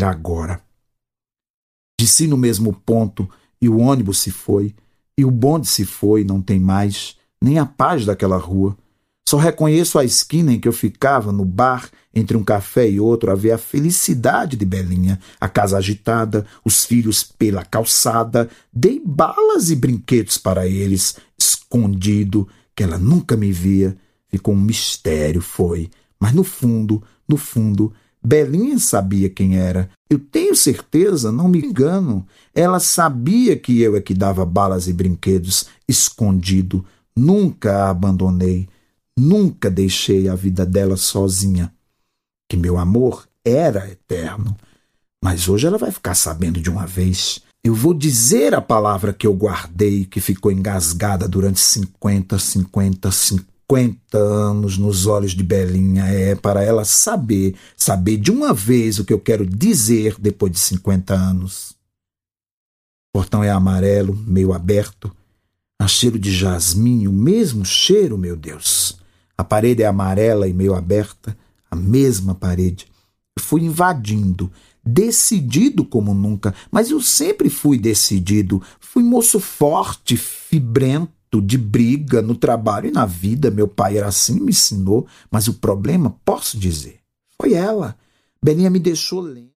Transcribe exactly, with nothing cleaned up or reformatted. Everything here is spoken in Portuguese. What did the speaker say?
era agora. Desci no mesmo ponto e o ônibus se foi, e o bonde se foi, não tem mais nem a paz daquela rua. Só reconheço a esquina em que eu ficava, no bar, entre um café e outro, a ver a felicidade de Belinha, a casa agitada, os filhos pela calçada. Dei balas e brinquedos para eles, escondido, que ela nunca me via. Ficou um mistério, foi. Mas no fundo, no fundo, Belinha sabia quem era. Eu tenho certeza, não me engano. Ela sabia que eu é que dava balas e brinquedos, escondido. Nunca a abandonei. Nunca deixei a vida dela sozinha. Que meu amor era eterno. Mas hoje ela vai ficar sabendo de uma vez. Eu vou dizer a palavra que eu guardei, que ficou engasgada durante cinquenta, cinquenta, cinquenta anos nos olhos de Belinha. É para ela saber, saber de uma vez o que eu quero dizer depois de cinquenta anos. O portão é amarelo, meio aberto. Há cheiro de jasmim, o mesmo cheiro, meu Deus. A parede é amarela e meio aberta, a mesma parede. Eu fui invadindo, decidido como nunca, mas eu sempre fui decidido. Fui moço forte, fibrento, de briga no trabalho e na vida. Meu pai era assim, me ensinou, mas o problema, posso dizer, foi ela. Belinha me deixou lento.